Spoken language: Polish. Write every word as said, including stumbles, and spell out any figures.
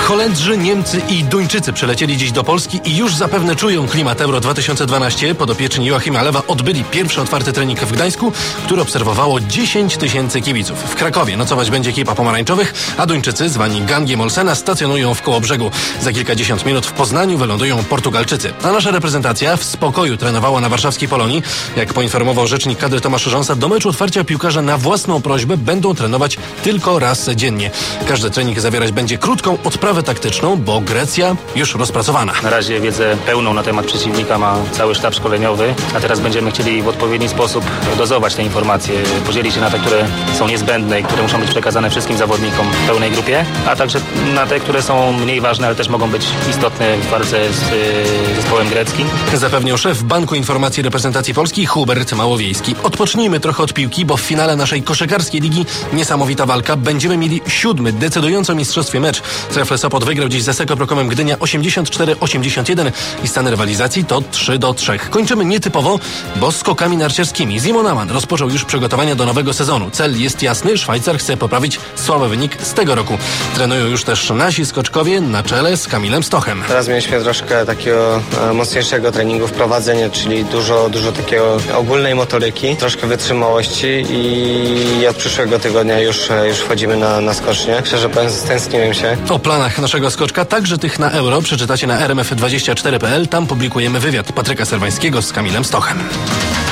Holendrzy, Niemcy i Duńczycy przylecieli dziś do Polski i już zapewne czują klimat Euro dwa tysiące dwanaście. Podopieczni Joachima Lewa odbyli pierwszy otwarty trening w Gdańsku, który obserwowało dziesięć tysięcy kibiców. W Krakowie nocować będzie ekipa pomarańczowych, a Duńczycy, zwani gangiem Olsena, stacjonują w Kołobrzegu. Za kilkadziesiąt minut w Poznaniu wylądują Portugalczycy. A nasza reprezentacja w spokoju trenowała na warszawskiej Polonii. Jak poinformował rzecznik kadry Tomasz Rząsa, do meczu otwarcia piłkarze na własną prośbę będą trenować tylko raz dziennie. Każdy trening zawierać będzie krótką odprawę taktyczną, bo Grecja już rozpracowana. Na razie wiedzę pełną na temat przeciwnika ma cały sztab szkoleniowy, a teraz będziemy chcieli w odpowiedni sposób dozować te informacje, podzielić się na te, które są niezbędne i które muszą być przekazane wszystkim zawodnikom w pełnej grupie, a także na te, które są mniej ważne, ale też mogą być istotne w walce z y, zespołem greckim. Zapewniał szef Banku Informacji Reprezentacji Polski Hubert Małowiejski. Odpocznijmy trochę od piłki, bo w finale naszej koszykarskiej ligi niesamowita walka. Będziemy mieli siódmy, decydujący o mistrzostwie mecz. Trefle Sopot wygrał dziś z Asseco Prokomem Gdynia osiemdziesiąt cztery osiemdziesiąt jeden i stan rywalizacji to trzy do trzech. Kończymy nietypowo, bo skokami narciarskimi. Simon Ammann rozpoczął już przygotowania do nowego sezonu. Cel jest jasny, Szwajcar chce poprawić słaby wynik z tego roku. Trenują już też nasi skoczkowie na czele z Kamilem Stochem. Teraz mieliśmy troszkę takiego e, mocniejszego treningu, wprowadzenia, czyli dużo, dużo takiego ogólnej motoryki, troszkę wytrzymałości i od przyszłego tygodnia już, już wchodzimy na, na skocznie. Szczerze powiem, stęskniłem się. O planach naszego skoczka, także tych na Euro, przeczytacie na r m f dwadzieścia cztery kropka p l. Tam publikujemy wywiad Patryka Serwańskiego z Kamilem Stochem.